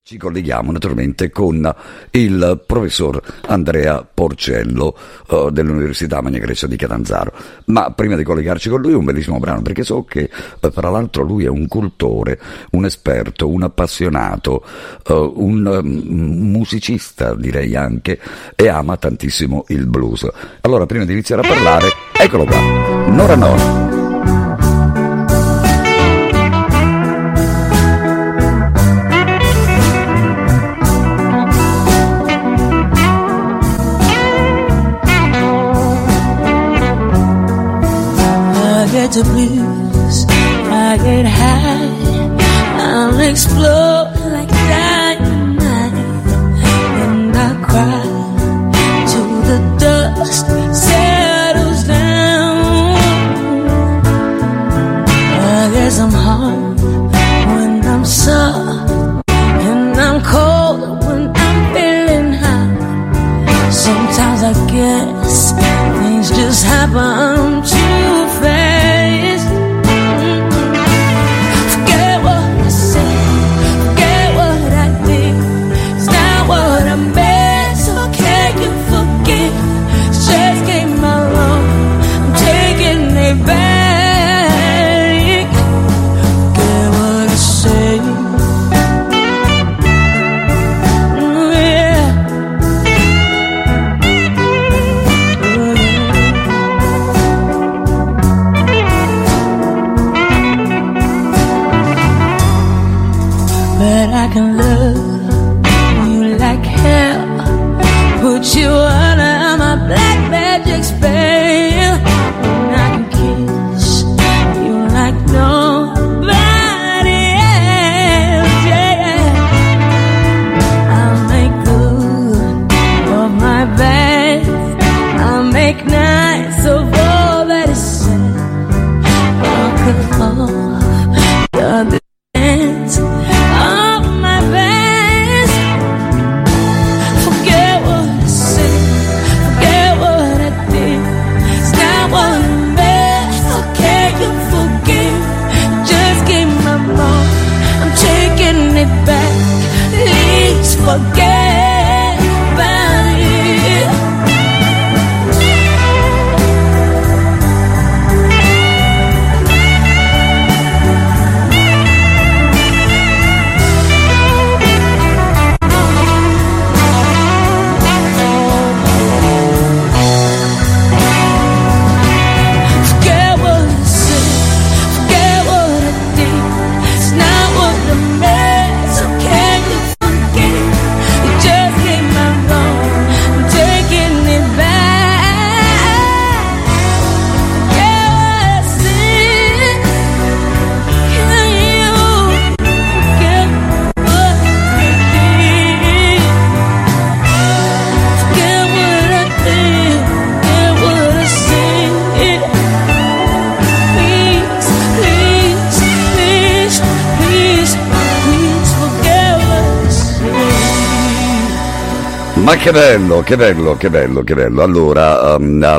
Ci colleghiamo naturalmente con il professor Andrea Porcello dell'Università Magna Grecia di Catanzaro. Ma prima di collegarci con lui un bellissimo brano, perché so che tra l'altro lui è un cultore, un esperto, un appassionato, un musicista direi anche, e ama tantissimo il blues. Allora prima di iniziare a parlare, eccolo qua, Nora Nora. The blues, I get high, I'll explode like dynamite, and I cry till the dust settles down. I guess I'm hard when I'm soft, and I'm cold when I'm feeling high. Sometimes I guess things just happen too fast. Ma che bello, che bello, che bello, che bello. Allora,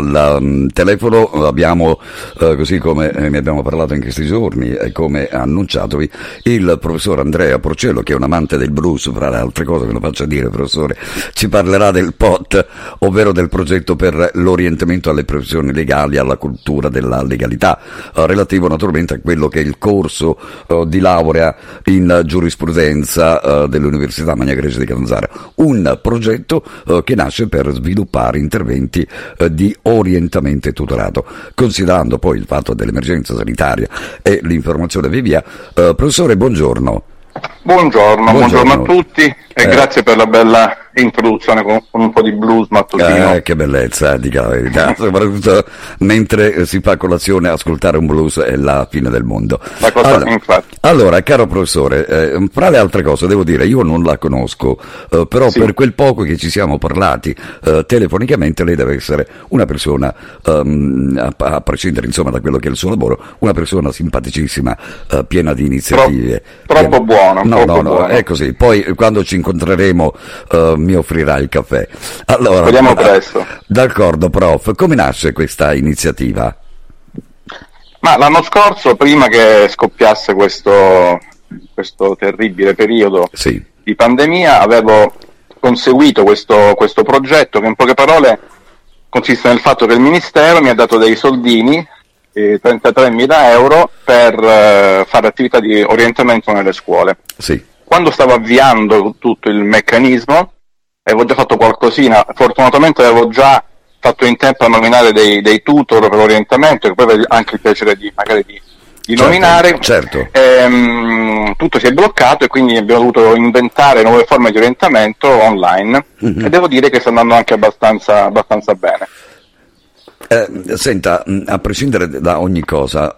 al telefono abbiamo, così come ne abbiamo parlato in questi giorni e come annunciatovi, il professor Andrea Porcello, che è un amante del blues, fra le altre cose, ve lo faccio dire, professore, ci parlerà del POT, ovvero del progetto per l'orientamento alle professioni legali, alla cultura della legalità, relativo naturalmente a quello che è il corso di laurea in giurisprudenza dell'Università Magna Grecia di Catanzaro. Un progetto che nasce per sviluppare interventi di orientamento e tutorato, considerando poi il fatto dell'emergenza sanitaria e l'informazione via via. Professore, buongiorno. Buongiorno a tutti e grazie per la bella introduzione con un po' di blues mattutino. Che bellezza, dica la verità, soprattutto mentre si fa colazione, ascoltare un blues è la fine del mondo. La cosa, infatti. Allora, caro professore, fra le altre cose devo dire, io non la conosco, però sì, per quel poco che ci siamo parlati telefonicamente, lei deve essere una persona, a prescindere insomma da quello che è il suo lavoro, una persona simpaticissima, piena di iniziative. Troppo buono. No, è così. Poi quando ci incontreremo mi offrirà il caffè. Allora, vediamo presto. D'accordo, prof. Come nasce questa iniziativa? Ma l'anno scorso, prima che scoppiasse questo terribile periodo, sì, di pandemia avevo conseguito questo progetto, che in poche parole consiste nel fatto che il Ministero mi ha dato dei soldini, 33.000 euro, per fare attività di orientamento nelle scuole. Sì. Quando stavo avviando tutto il meccanismo, avevo già fatto qualcosina, fortunatamente avevo già fatto in tempo a nominare dei tutor per l'orientamento, che poi avevo anche il piacere di nominare. Certo. Tutto si è bloccato e quindi abbiamo dovuto inventare nuove forme di orientamento online, e devo dire che sta andando anche abbastanza bene. Senta, a prescindere da ogni cosa,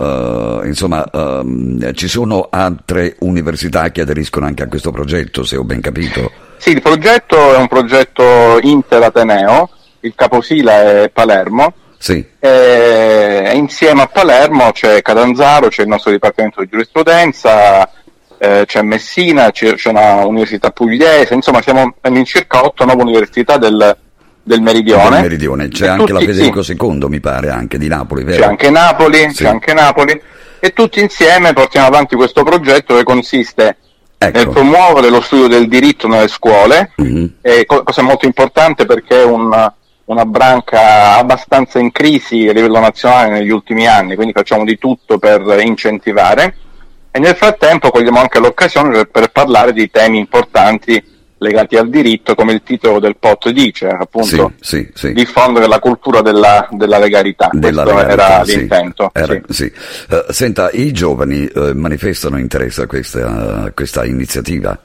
ci sono altre università che aderiscono anche a questo progetto, se ho ben capito? Sì, il progetto è un progetto interateneo, il caposila è Palermo. Sì. Insieme a Palermo c'è Catanzaro, c'è il nostro Dipartimento di Giurisprudenza, c'è Messina, c'è una università pugliese, insomma siamo all'incirca 8-9 università del Meridione. C'è anche la Federico II, mi pare, anche di Napoli, vero? C'è anche Napoli, e tutti insieme portiamo avanti questo progetto che consiste nel promuovere lo studio del diritto nelle scuole, cosa molto importante perché è una branca abbastanza in crisi a livello nazionale negli ultimi anni, quindi facciamo di tutto per incentivare, e nel frattempo cogliamo anche l'occasione per parlare di temi importanti legati al diritto, come il titolo del POT dice, appunto, sì. diffondere la cultura della legalità. Questo era l'intento. Senta, i giovani manifestano interesse a questa iniziativa?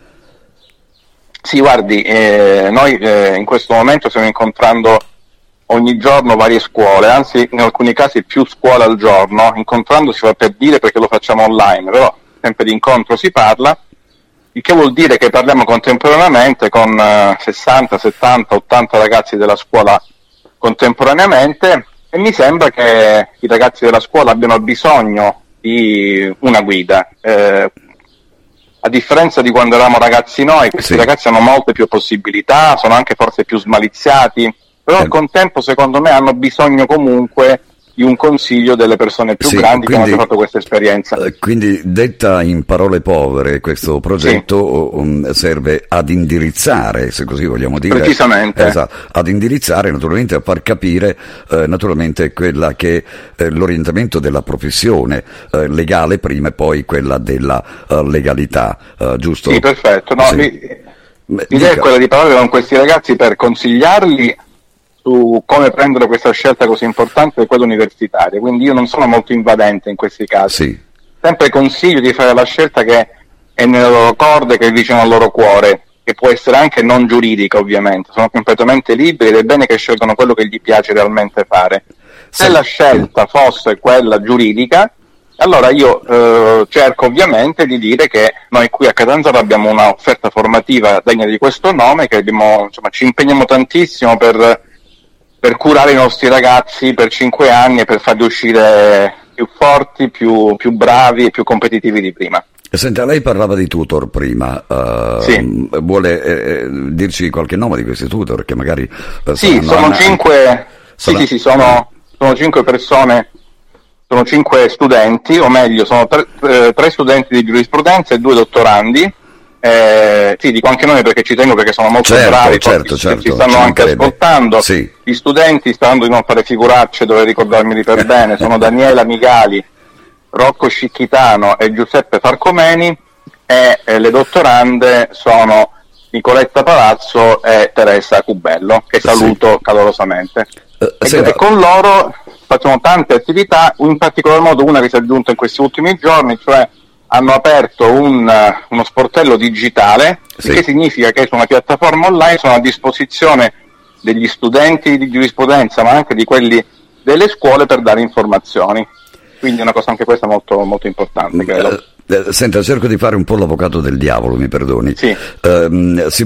Sì, guardi, noi in questo momento stiamo incontrando ogni giorno varie scuole, anzi in alcuni casi più scuole al giorno. Incontrando si fa per dire, perché lo facciamo online, però sempre di incontro si parla, il che vuol dire che parliamo contemporaneamente con 60, 70, 80 ragazzi della scuola contemporaneamente, e mi sembra che i ragazzi della scuola abbiano bisogno di una guida. A differenza di quando eravamo ragazzi noi, questi ragazzi hanno molte più possibilità, sono anche forse più smaliziati, però al contempo secondo me hanno bisogno comunque di un consiglio delle persone più grandi, che hanno fatto questa esperienza. Quindi, detta in parole povere, questo progetto serve ad indirizzare, se così vogliamo dire, precisamente, ad indirizzare, naturalmente, a far capire naturalmente quella che l'orientamento della professione legale prima, e poi quella della legalità, giusto? Sì, perfetto. L'idea è quella di parlare con questi ragazzi per consigliarli su come prendere questa scelta così importante, quella universitaria. Quindi io non sono molto invadente in questi casi. Sempre consiglio di fare la scelta che è nelle loro corde, che è vicino al loro cuore, che può essere anche non giuridica, ovviamente. Sono completamente liberi ed è bene che scelgano quello che gli piace realmente fare. Se la scelta fosse quella giuridica, allora io cerco ovviamente di dire che noi qui a Catanzaro abbiamo una offerta formativa degna di questo nome, che ci impegniamo tantissimo per curare i nostri ragazzi per 5 anni e per farli uscire più forti, più bravi e più competitivi di prima. Senta, lei parlava di tutor prima, vuole dirci qualche nome di questi tutor che magari sono 5 sono 5 persone, sono 5 studenti, o meglio sono 3 studenti di giurisprudenza e 2 dottorandi. Dico anche noi perché ci tengo, perché sono molto bravi, ci stanno anche ascoltando. Gli studenti, sperando di non fare figuracce, dovrei ricordarmeli per bene, sono Daniela Migali, Rocco Scicchitano e Giuseppe Farcomeni, e le dottorande sono Nicoletta Palazzo e Teresa Cubello, che saluto calorosamente. E con loro facciamo tante attività, in particolar modo una che si è aggiunta in questi ultimi giorni, cioè hanno aperto uno sportello digitale, che significa che su una piattaforma online sono a disposizione degli studenti di giurisprudenza, ma anche di quelli delle scuole, per dare informazioni. Quindi è una cosa anche questa molto, molto importante, credo. Senta, cerco di fare un po' l'avvocato del diavolo, mi perdoni. Si è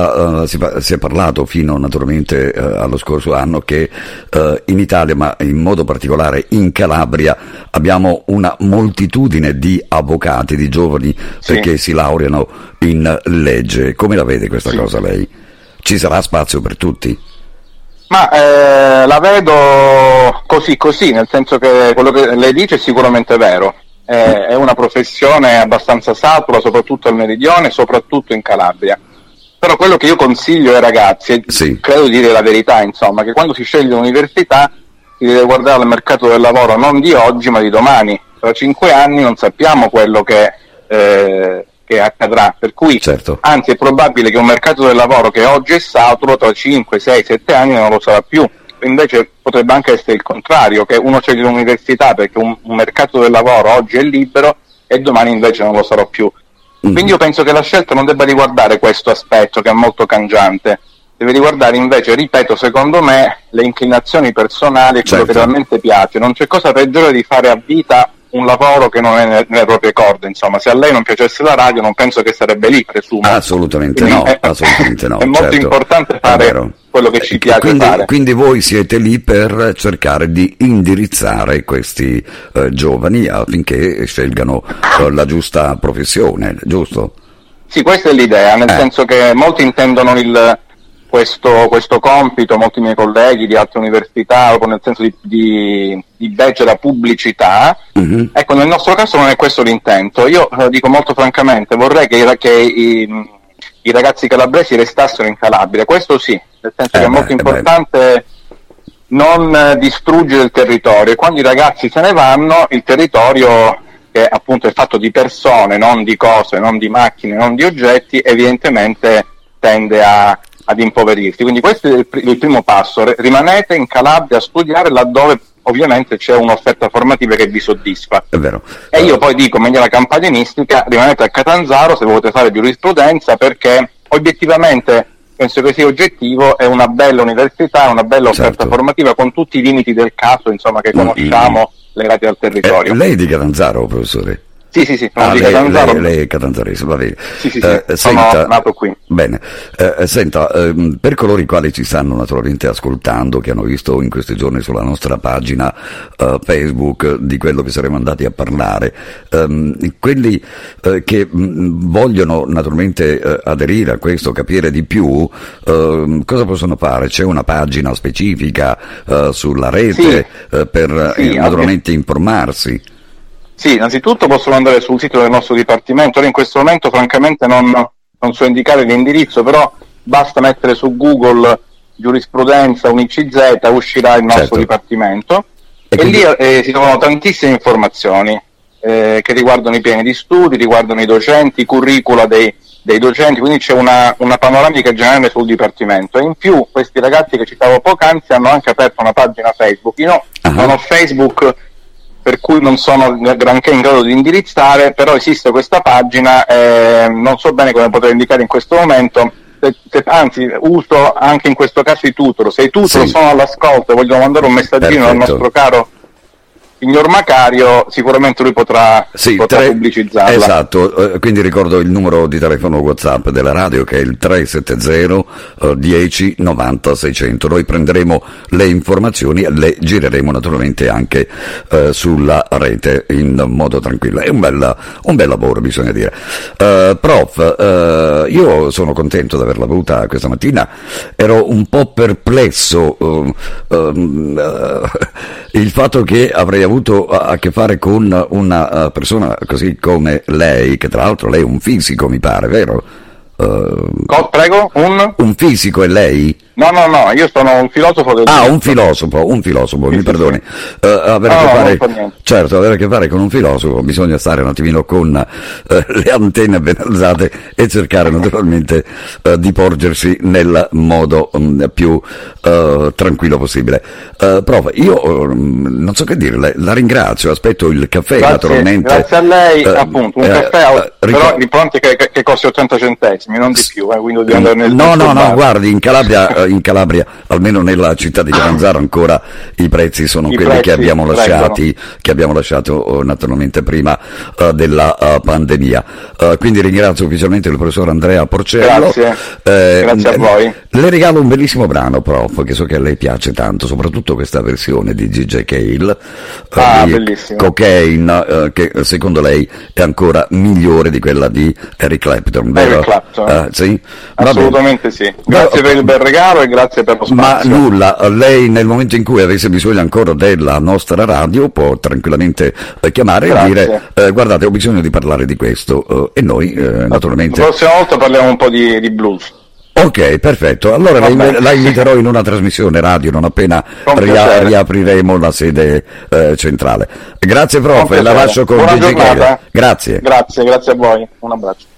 parlato fino naturalmente allo scorso anno che in Italia, ma in modo particolare in Calabria, abbiamo una moltitudine di avvocati, di giovani perché si laureano in legge. Come la vede questa cosa lei? Ci sarà spazio per tutti? Ma la vedo così, nel senso che quello che lei dice è sicuramente vero. È una professione abbastanza satura, soprattutto al Meridione, soprattutto in Calabria. Però quello che io consiglio ai ragazzi, e Sì. credo di dire la verità, insomma, che quando si sceglie l'università si deve guardare al mercato del lavoro non di oggi ma di domani. Tra 5 anni non sappiamo quello che accadrà, per cui Certo. anzi è probabile che un mercato del lavoro che oggi è saturo tra 5, 6, 7 anni non lo sarà più. Invece potrebbe anche essere il contrario, che uno sceglie l'università perché un mercato del lavoro oggi è libero e domani invece non lo sarà più. Quindi io penso che la scelta non debba riguardare questo aspetto che è molto cangiante, deve riguardare invece, ripeto, secondo me, le inclinazioni personali e quello Certo. che realmente piace. Non c'è cosa peggiore di fare a vita un lavoro che non è nelle proprie corde, insomma. Se a lei non piacesse la radio non penso che sarebbe lì, presumo. Assolutamente Quindi no, assolutamente no. È molto certo. importante È fare vero. quello che ci piace quindi, fare. Quindi voi siete lì per cercare di indirizzare questi giovani affinché scelgano la giusta professione, giusto? Sì, questa è l'idea, nel senso che molti intendono questo compito, molti miei colleghi di altre università, proprio nel senso di leggere pubblicità. Ecco, nel nostro caso non è questo l'intento. Io dico molto francamente, vorrei che i ragazzi calabresi restassero in Calabria, questo sì, nel senso che è molto importante non distruggere il territorio, e quando i ragazzi se ne vanno, il territorio, che appunto è fatto di persone, non di cose, non di macchine, non di oggetti, evidentemente tende ad impoverirsi. Quindi questo è il primo passo: rimanete in Calabria a studiare laddove ovviamente c'è un'offerta formativa che vi soddisfa. È vero. E io poi dico, meglio la campagnistica, rimanete a Catanzaro se volete fare giurisprudenza, perché obiettivamente penso che sia oggettivo, è una bella università, una bella offerta Certo. formativa con tutti i limiti del caso, insomma, che conosciamo, legati al territorio. Lei è di Catanzaro, professore? Sì, sono di Catanzaro. Lei è catanzarese, va bene. Sì, sono nato qui. Bene, senta, per coloro i quali ci stanno naturalmente ascoltando, che hanno visto in questi giorni sulla nostra pagina Facebook di quello che saremo andati a parlare, quelli che vogliono naturalmente aderire a questo, capire di più, cosa possono fare? C'è una pagina specifica sulla rete per naturalmente informarsi? Sì, innanzitutto possono andare sul sito del nostro dipartimento. Ora in questo momento francamente non so indicare l'indirizzo, però basta mettere su Google giurisprudenza UNICZ, uscirà il nostro dipartimento, e lì si trovano tantissime informazioni che riguardano i piani di studi, riguardano i docenti, i curricula dei docenti, quindi c'è una panoramica generale sul dipartimento. E in più questi ragazzi che citavo poc'anzi hanno anche aperto una pagina Facebook. Io non ho Facebook, per cui non sono granché in grado di indirizzare, però esiste questa pagina, non so bene come poter indicare in questo momento, anzi uso anche in questo caso i tutor. Se i tutor sono all'ascolto e vogliono mandare un messaggino al nostro caro signor Macario, sicuramente lui potrà pubblicizzarla. Esatto, quindi ricordo il numero di telefono WhatsApp della radio, che è il 370 10 90 600. Noi prenderemo le informazioni e le gireremo naturalmente anche sulla rete in modo tranquillo. È un bel lavoro, bisogna dire. Prof, io sono contento di averla avuta questa mattina. Ero un po' perplesso il fatto che avrei avuto a che fare con una persona così come lei, che tra l'altro lei è un fisico, mi pare, vero? Prego, un fisico, è lei? No, io sono un filosofo del un filosofo, mi perdoni. Avere a che fare con un filosofo bisogna stare un attimino con le antenne ben alzate e cercare naturalmente di porgersi nel modo più tranquillo possibile. Prof, io non so che dire, la ringrazio, aspetto il caffè naturalmente. Grazie a lei, appunto, un caffè, però l'importante è che costi 80 centesimi, non di più, quindi devi andare nel No, guardi, in Calabria, almeno nella città di Catanzaro, ancora i prezzi sono quelli che abbiamo lasciato naturalmente prima della pandemia. Quindi ringrazio ufficialmente il professor Andrea Porcello. Grazie a voi. Le regalo un bellissimo brano, prof, che so che a lei piace tanto, soprattutto questa versione di G.J. Cale, di Cocaine, che secondo lei è ancora migliore di quella di Eric Clapton, vero? Eric Clapton. Sì? Assolutamente sì. Grazie per il bel regalo e grazie per lo spazio. Ma nulla, lei nel momento in cui avesse bisogno ancora della nostra radio può tranquillamente chiamare e dire guardate, ho bisogno di parlare di questo, e noi naturalmente la prossima volta parliamo un po' di blues. Ok, perfetto. Allora la inviterò in una trasmissione radio non appena riapriremo la sede centrale. Grazie prof, la lascio con Gigi Chela. Grazie a voi, un abbraccio.